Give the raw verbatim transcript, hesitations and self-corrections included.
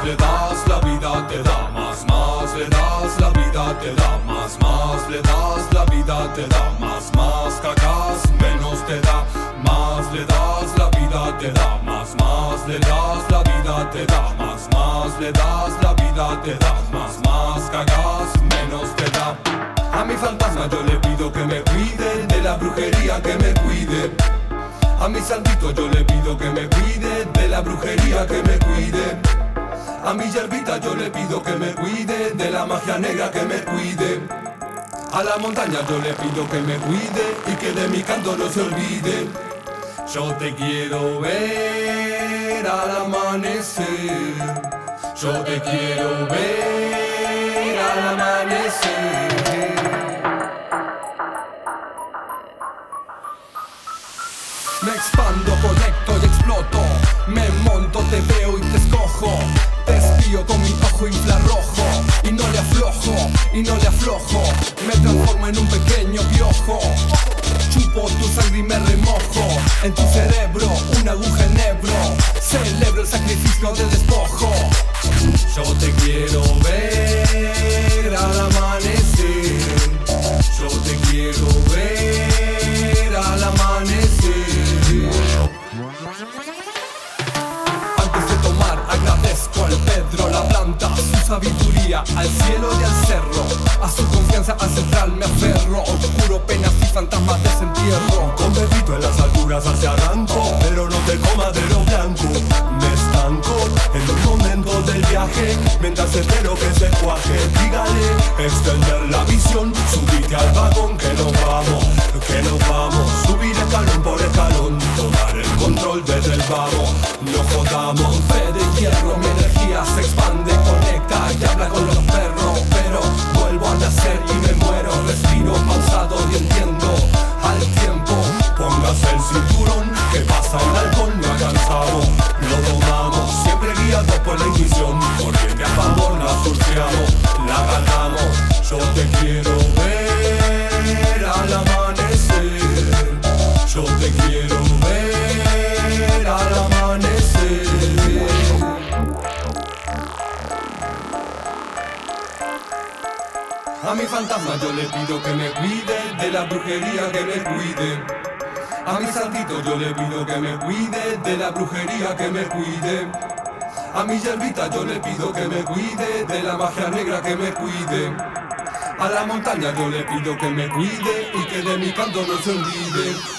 le das, la vida te da más, más le das, la vida te da más, más le das, la vida te da más, más cagas, menos te da, más le das, la vida te da más, más le das, la vida te da más, más le das, la vida te da más, más cagas, menos te da. A mi fantasma yo le pido que me cuide, de la brujería que me cuide. A mi santito yo le pido que me cuide, de la brujería que me cuide. A mi yerbita yo le pido que me cuide, de la magia negra que me cuide. A la montaña yo le pido que me cuide y que de mi canto no se olvide. Yo te quiero ver al amanecer, yo te quiero ver al amanecer. Me expando, conecto y exploto. Me monto, te veo y te escojo. Te espío con mi ojo infrarrojo. Y no le aflojo, y no le aflojo. Me transformo en un pequeño piojo. Chupo tu sangre y me remojo. En tu cerebro, una aguja en Ebro. Celebro el sacrificio del despojo. Yo te quiero ver al amanecer. Yo te quiero ver al amanecer. Antes de tomar agradezco al Pedro, la planta, su sabiduría, al cielo y al cerro. A su confianza ancestral me aferro. Oscuro penas y fantasmas desentierro. Con bebito en las alturas hacia arranco, pero no te comas de lo blanco. Me estanco en los momentos del viaje, mientras espero que se cuaje. Dígale, extender la visión, subite al vagón que nos vamos, que nos vamos. Subir escalón por escalón, tomar el control desde el vago. No jodamos, fe de hierro, mi energía se expande, conecta y habla con los perros. Pero vuelvo a nacer y me muero, respiro pausado y entiendo al tiempo. póngase el cinturón, que pasa el halcón, no ha cansado. Lo domamos, siempre guiados por la intuición, corriente a favor la surfeamos, la ganamos. Yo te quiero ver al amanecer, yo te quiero ver al amanecer. A mi fantasma yo le pido que me cuide, de la brujería que me cuide. A mi santito yo le pido que me cuide, de la brujería que me cuide. A mi yerbita yo le pido que me cuide, de la magia negra que me cuide. A la montaña yo le pido que me cuide y que de mi canto no se olvide.